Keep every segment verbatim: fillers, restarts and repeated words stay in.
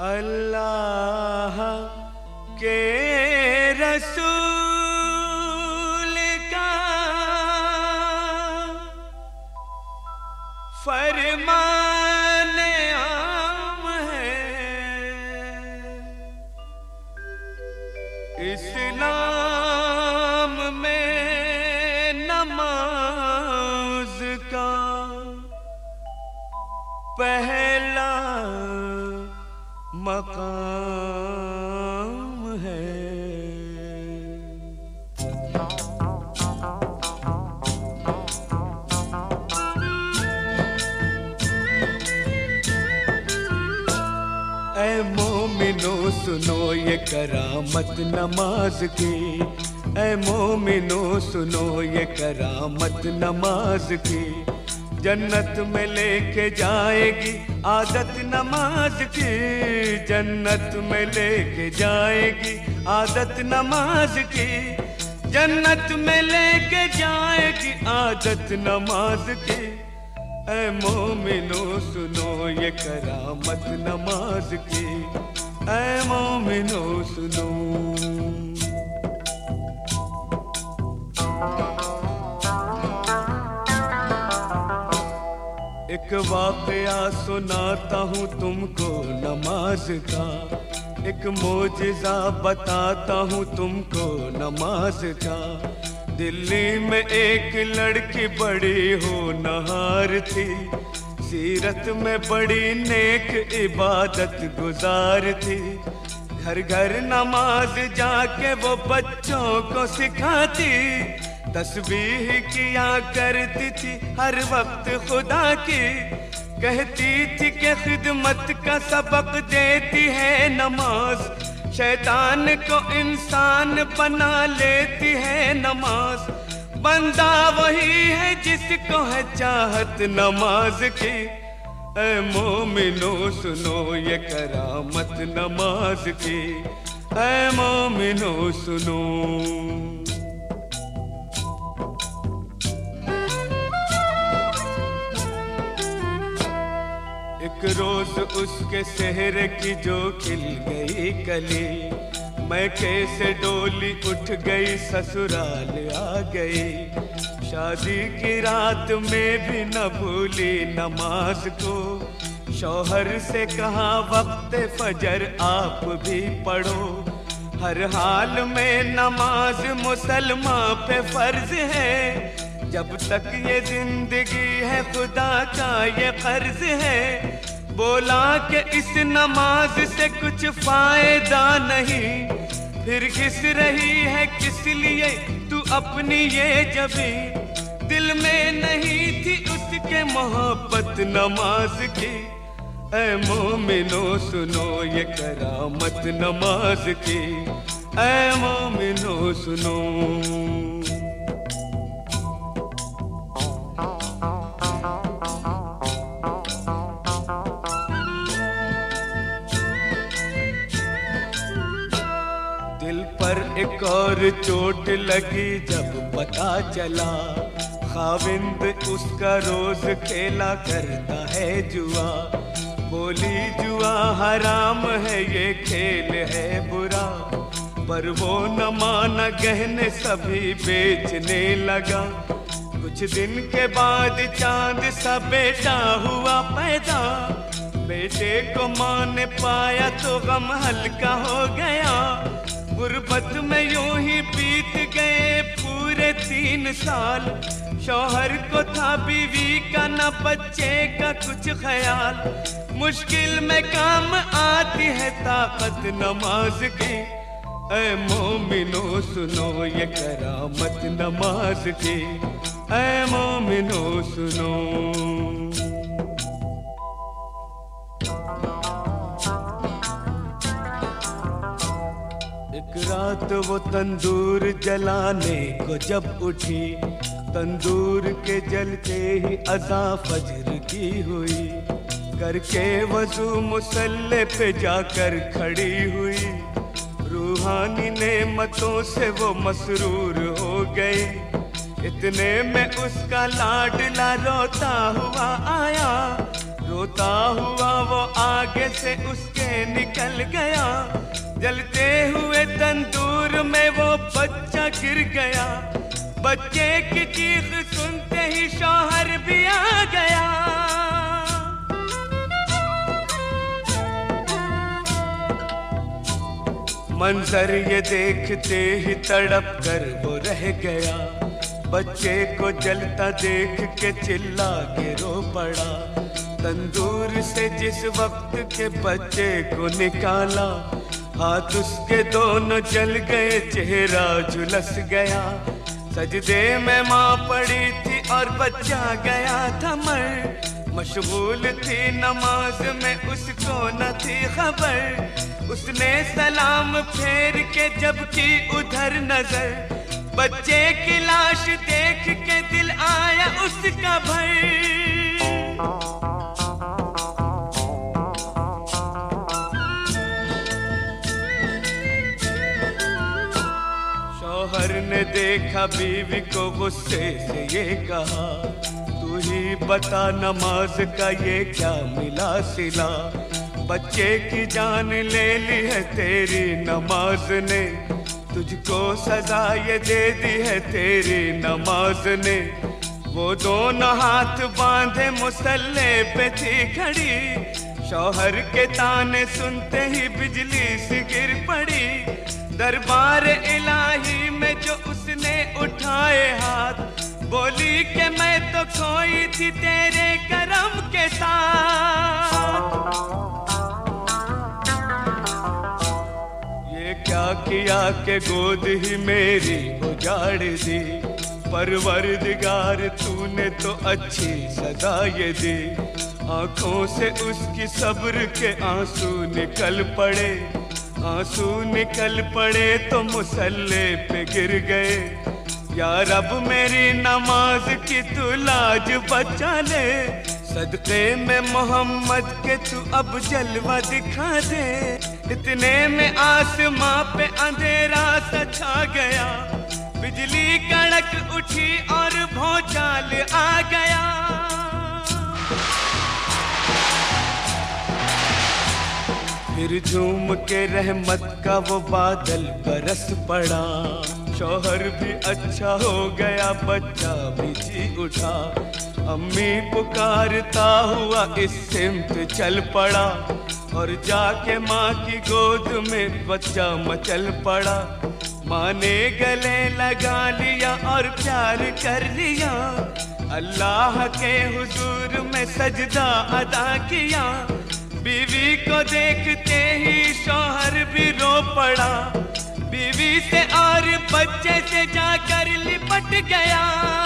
अल्लाह के रसूल का फरमान आम है, इस्लाम में नमाज का पहला मकाम है। ऐ मोमिनो सुनो ये करामत नमाज की, ऐ मोमिनो सुनो ये करामत नमाज की। जन्नत में लेके जाएगी आदत नमाज की, जन्नत में लेके जाएगी आदत नमाज की, जन्नत में लेके जाएगी आदत नमाज की। ऐ मोमिनो सुनो ये करामत नमाज की, ऐ मोमिनो सुनो। एक वाक़या सुनाता हूँ तुमको नमाज का, एक मोजिज़ा बताता हूँ तुमको नमाज का। दिल्ली में एक लड़की बड़ी होनहार थी, सीरत में बड़ी नेक इबादत गुजार थी। घर घर नमाज जाके वो बच्चों को सिखाती, तस्बीह किया करती थी हर वक्त खुदा की। कहती थी कि खिदमत का सबक देती है नमाज, शैतान को इंसान बना लेती है नमाज। बंदा वही है जिसको है चाहत नमाज की। ऐ मोमिनो सुनो ये करामत नमाज की, ऐ मोमिनो सुनो। एक रोज उसके सेहरे की जो खिल गई कली, मैं कैसे डोली उठ गई ससुराल आ गई। शादी की रात में भी न भूली नमाज को, शौहर से कहा वक्त फजर आप भी पढ़ो। हर हाल में नमाज मुसलमान पे फर्ज है, जब तक ये जिंदगी है खुदा का ये कर्ज है। बोला कि इस नमाज से कुछ फायदा नहीं, फिर किस रही है किस लिए तू अपनी ये जबी। दिल में नहीं थी उसके मोहब्बत नमाज की। ऐ मोमिनो सुनो ये करामत नमाज की, ऐ मोमिनो सुनो। दिल पर एक और चोट लगी जब पता चला, खाविंद उसका रोज खेला करता है जुआ। बोली जुआ हराम है ये खेल है बुरा, पर वो न माना गहने सभी बेचने लगा। कुछ दिन के बाद चांद सा बेटा हुआ पैदा, बेटे को माँ ने पाया तो गम हल्का हो गया। गुर्बत में यूं ही बीत गए पूरे तीन साल, शौहर को था बीवी का न बच्चे का कुछ ख्याल। मुश्किल में काम आती है ताकत नमाज की। ऐ मोमिनो सुनो ये करामत नमाज की, ऐ मोमिनो सुनो। एक रात वो तंदूर जलाने को जब उठी, तंदूर के जलते ही अज़ा फजर की हुई। करके वज़ू मुसल्ले पे जाकर खड़ी हुई, रूहानी नेमतों से वो मसरूर हो गई। इतने में उसका लाडला रोता हुआ आया, रोता हुआ वो आगे से उसके निकल गया, जलते हुए तंदूर में वो बच्चा गिर गया। बच्चे की चीख सुनते ही शौहर भी आ गया। मंजर ये देखते ही तड़प कर वो रह गया। बच्चे को जलता देख के चिल्ला के रो पड़ा। तंदूर से जिस वक्त के बच्चे को निकाला, हाथ उसके दोनों जल गए, चेहरा झुलस गया। सजदे में माँ पड़ी थी और बच्चा गया था मर। मशगूल थी नमाज में, उसको न थी खबर। उसने सलाम फेर के जब की उधर नजर, बच्चे की लाश देख के दिल आया उसका भर। शौहर ने देखा बीवी को, गुस्से से ये कहा, तू ही बता नमाज का ये क्या मिला सिला। बच्चे की जान ले ली है तेरी नमाज ने, तुझको सजा ये दे दी है तेरी नमाज ने। वो दोनों हाथ बांधे मुसल्ले पे थी खड़ी, शौहर के ताने सुनते ही बिजली सी गिर पड़ी। दरबार इलाही में जो उसने उठाए हाथ, बोली कि मैं तो खोई थी तेरे करम के साथ। ये क्या किया कि गोद ही मेरी उजाड़ दी, परवरदिगार तूने तो अच्छी सजा ये दी। आंखों से उसकी सब्र के आंसू निकल पड़े, आंसू निकल पड़े तो मुसल्ले पे गिर गए। या रब मेरी नमाज की तू लाज बचा ले, सदके में मोहम्मद के तू अब जलवा दिखा दे। इतने में आसमां पे अंधेरा सा छा गया, बिजली कड़क उठी और भौचाल आ गया। फिर झूम के रहमत का वो बादल बरस पड़ा। शौहर भी अच्छा हो गया, बच्चा भी जी उठा। अम्मी पुकारता हुआ इस सिमत चल पड़ा, और जाके माँ की गोद में बच्चा मचल पड़ा। माँ ने गले लगा लिया और प्यार कर लिया, अल्लाह के हुजूर में सजदा अदा किया। बीवी को देखते ही शौहर भी रो पड़ा, बीवी से और बच्चे से जाकर लिपट गया।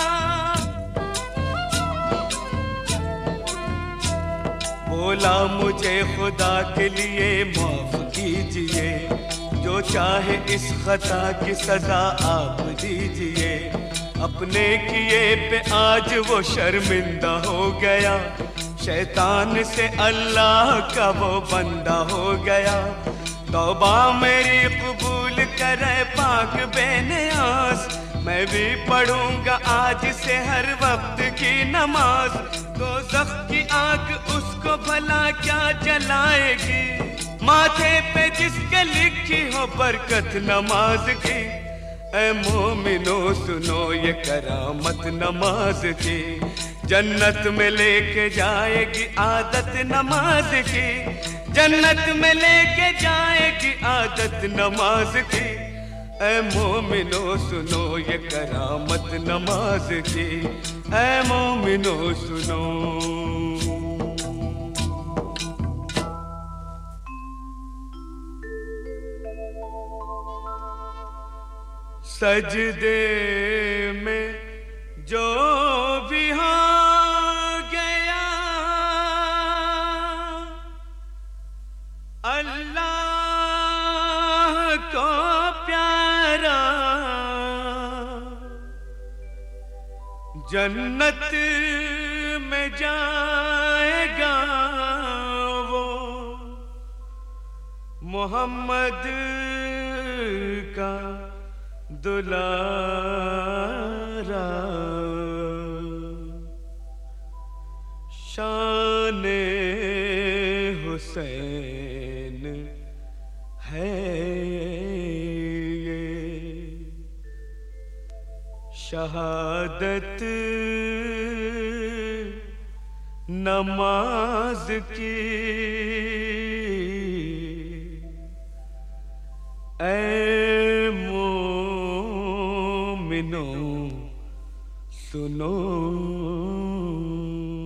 बोला मुझे खुदा के लिए माफ कीजिए, जो चाहे इस खता की सजा आप दीजिए। अपने किए पे आज वो शर्मिंदा हो गया, शैतान से अल्लाह का वो बंदा हो गया। तौबा मेरी कबूल करे पाक बेनियाज, मैं भी पढ़ूंगा आज से हर वक्त की नमाज। दोज़ख की आग उसको भला क्या जलाएगी, माथे पे जिसके लिखी हो बरकत नमाज की। ऐ मोमिनो सुनो ये करामत नमाज की, जन्नत में लेके जाएगी आदत नमाज की। जन्नत में लेके जाएगी आदत नमाज की। ऐ मोमिनो सुनो ये करामत नमाज की, ऐ मोमिनो सुनो। सजदे में जो भी हो गया, अल्लाह को प्यारा, जन्नत में जाएगा वो, मोहम्मद का दुलारा। शान हुसैन है ये। शहादत नमाज की ऐ मोमिनो सुनो।